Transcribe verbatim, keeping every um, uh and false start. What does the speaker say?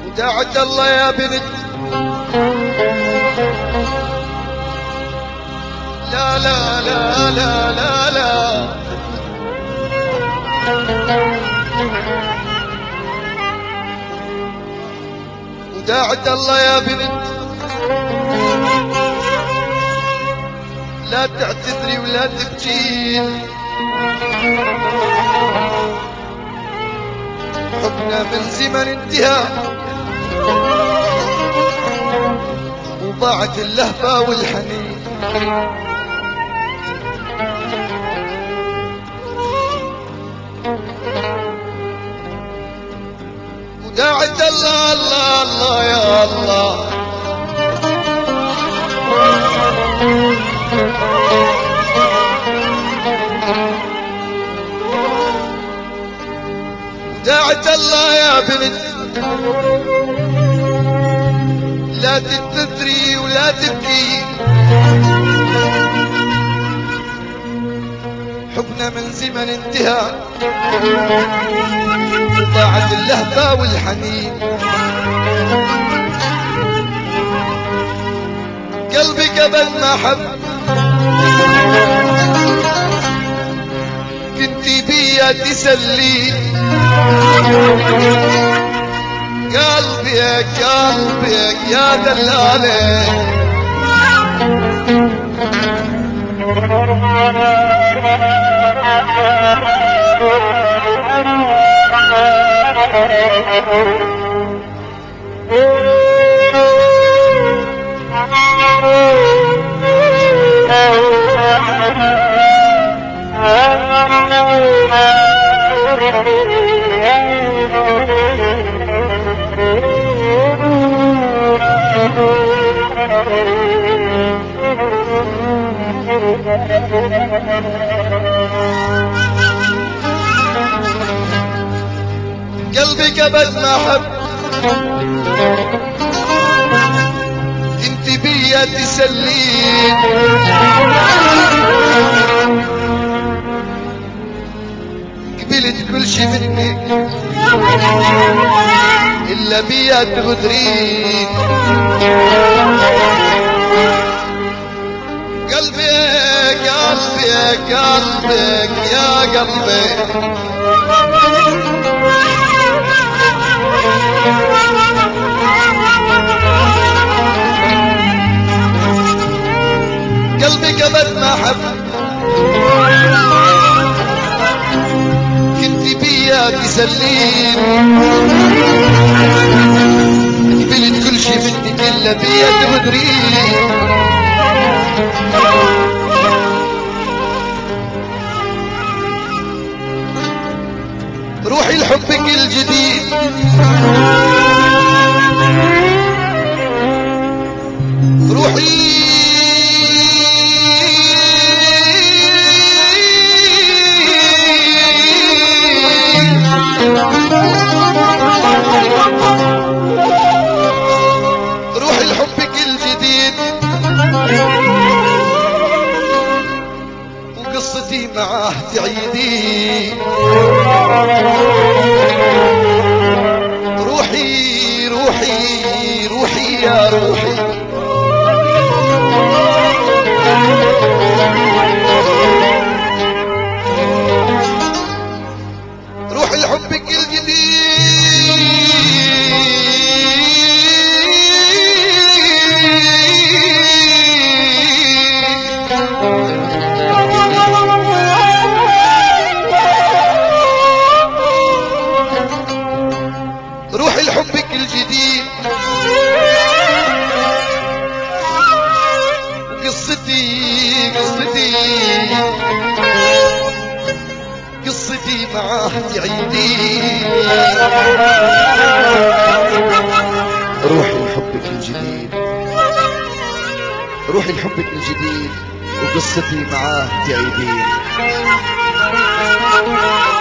وداعت الله يا بنت لا لا لا لا لا لا وداعت الله يا بنت لا تعتذري ولا تبكين، حبنا من زمن انتهى وضاعت اللهفة والحنين. وداعت الله الله الله يا الله وداعت الله يا بنت لا تتذري ولا تبكي، حبنا من زمن انتهى ضاعت اللهفة والحنين. قلبك ابد ما حب كنتي بيا تسلي، قلبك قلبك يا دلالي قلبك ابد ما حب انت بيا تسلين، قبلت كل شي منك الا بيا تغدرين. قلبك قلبك قلبك يا قلبي قلبك ابد ما حب كنت بيا تسلين، قبلت كل شي منك الا بيا تغدرين. روحي لحبك الجديد روحي روحي لحبك الجديد وقصتي معاه تعيدي. روحي روحي روحي يا روحي روحي لحبك الجديد روحي لحبك الجديد قصتي قصتي قصتي معاه تعيدي. روحي لحبك الجديد روحي لحبك الجديد وقصتي معاه تعيدين.